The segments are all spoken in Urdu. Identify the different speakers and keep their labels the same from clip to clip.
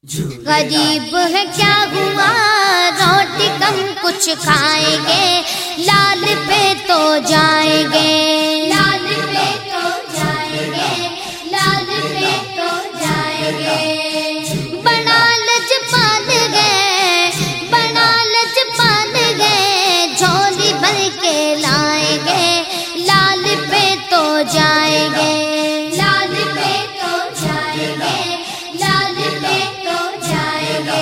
Speaker 1: غریب ہے کیا ہوا روٹی کم کچھ کھائیں گے، لال پہ تو جائیں گے، لال پہ تو جائیں گے، لال پہ تو جائیں گے۔ بڑا لجپال گئے، بڑا لجپال گئے، جھولی بھر کے لائیں گے، لال پہ تو جائیں گے، لال پہ تو جائیں گے، لال پہ تو جائیں گے۔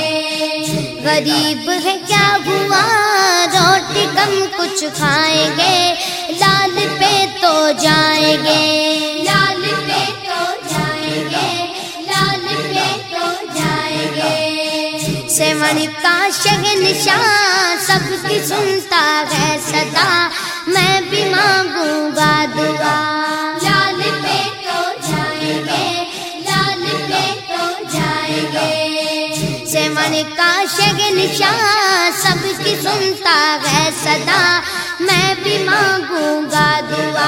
Speaker 1: غریب ہے کیا ہوا روٹی کم کچھ کھائیں گے، لال پہ تو جائیں گے، لال پہ تو جائیں گے، لال پہ تو جائیں گے۔ سیون کا شہنشاہ سب کی سنتا ہے صدا، میں بھی مانگوں گا دعا، لال پہ تو جائیں گے، لال پہ تو جائیں گے۔ سیون کا شہنشاہ سب کی سنتا ہے صدا، میں بھی مانگوں گا دعا۔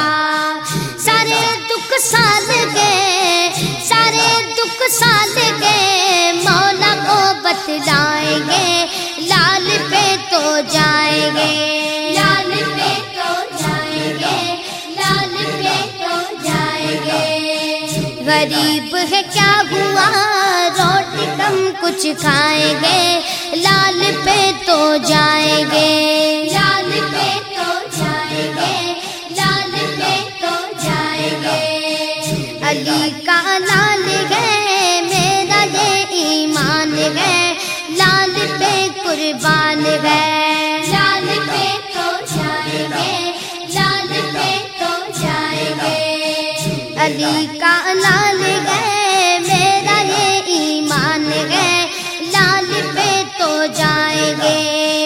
Speaker 1: سارے دکھ سال گئے، سارے دکھ سال گئے، مولا کو بتلائیں گے، لال پہ تو جائیں گے، لال پہ تو جائیں گے، لال پہ تو جائیں گے۔ غریب ہے کیا ہوا روٹی کم کچھ کھائیں گے، لال پہ تو جائیں گے، لال پہ تو جائیں گے، لال پہ تو جائیں گے۔ علی کا لال ہے میرا یہ ایمان ہے، لال پہ قربان ہے، لال پہ تو جائیں گے، لال پہ تو جائیں گے۔ علی کا لال ہے میرا یہ ایمان ہے، لال پہ تو جائیں گے۔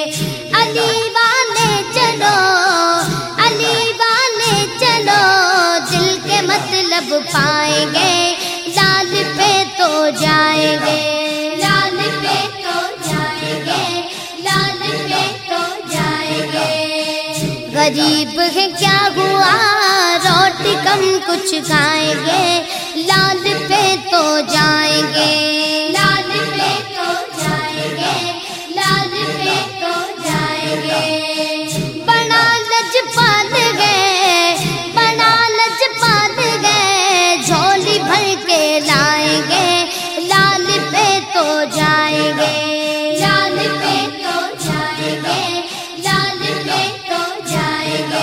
Speaker 1: علی والے چلو، علی والے چلو، دل کے مطلب پائیں گے، لال پہ تو جائیں گے، لال پہ تو جائیں گے، لال پہ تو جائیں گے۔ غریب ہے کیا ہوا روٹی کم کچھ کھائیں گے، لال پہ تو جائیں گے، لال پہ تو جائیں گے، لال پہ تو جائیں گے۔ بڑا لجپال گئے، بڑا لجپال گئے، جھولی بھر کے لائیں گے، لال پہ تو جائیں گے، لال پہ تو جائیں گے، لال پہ تو جائیں گے۔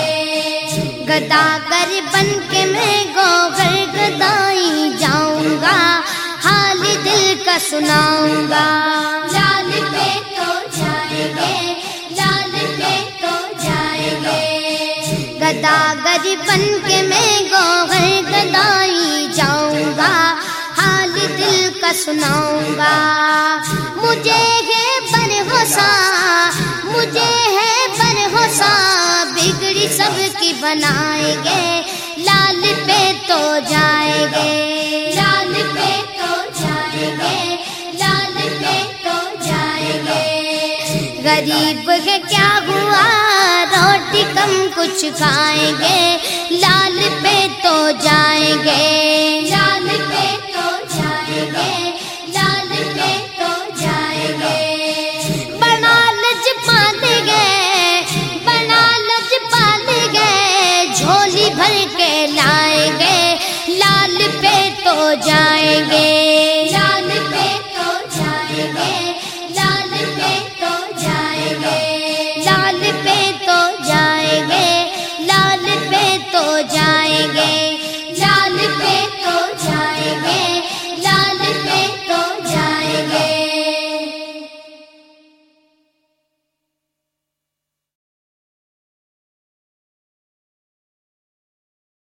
Speaker 1: گداگر بن کے میں گوہر گدائی جاؤں گا، حال دل کا سناؤں گا، لال پہ تو جائیں گے، لال پہ تو جائیں گے۔ گداگر بن کے میں گوہر گدائی جاؤں گا، حال دل کا سناؤں گا۔ مجھے ہے برہوسا، مجھے ہے برہوسا، بگڑی سب کی بنائیں گے، لال پہ تو جائیں گے، لال پہ تو جائیں گے، لال پہ تو جائیں گے۔ غریب ہے کیا ہوا روٹی کم کچھ کھائیں گے، لال پہ تو جائیں گے، لال پہ تو جائیں گے، لال پہ تو جائیں گے۔ بڑا لجپال گئے، بڑا لجپال گئے، جھولی بھر کے لائیں گے، لال پہ تو جائیں گے۔